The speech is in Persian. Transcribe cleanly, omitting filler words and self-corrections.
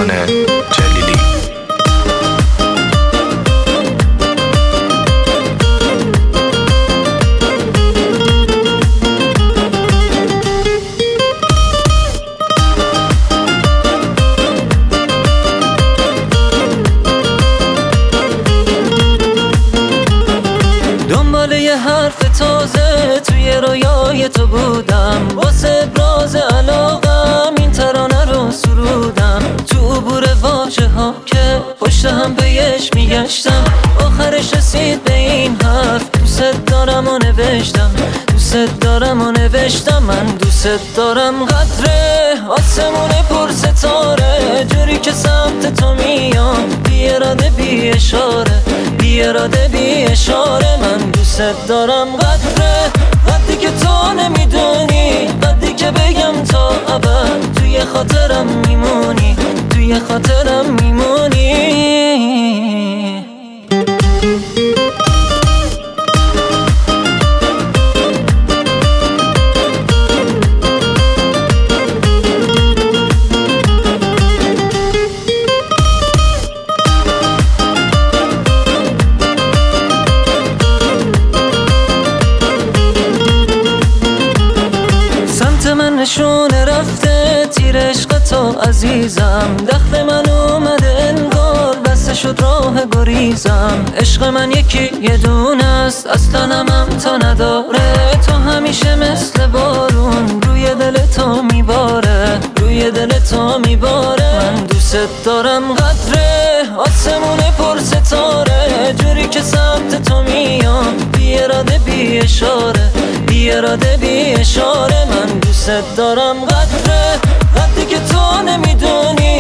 عرفان جلیلی. دنبال یه حرف تازه توی رویای تو بودم، واسه ابراز علاقم این ترانه رو سرودم. تو عبور واژه ها که پشت هم بهش میگشتم، آخرش رسید به این حرف دوست دارم و نوشتم، دوست دارم و نوشتم. من دوست دارم قدره آسمون پر ستاره، جوری که سمت تو میام بی اراده بی اشاره، بی اراده بی اشاره. من دوست دارم قدره قدری که تو نمیدونی، قدری که بگم تا ابد توی خاطرم میمونی، توی خاطرم میمونی. من نشونه رفته تیر عشق تو عزیزم، دخل من اومده انگار بسته شد راه گریزم. عشق من یکی یه دونه است اصلا هم تا نداره، تو همیشه مثل بارون روی دل تو میباره، روی دل تو میباره. من دوست دارم قدره آسمون پر ستاره، جوری که سمت تو میام بی اراده بی اشاره، بی اراده بی اشاره. من دوست دارم قدره قدری که تو نمیدونی،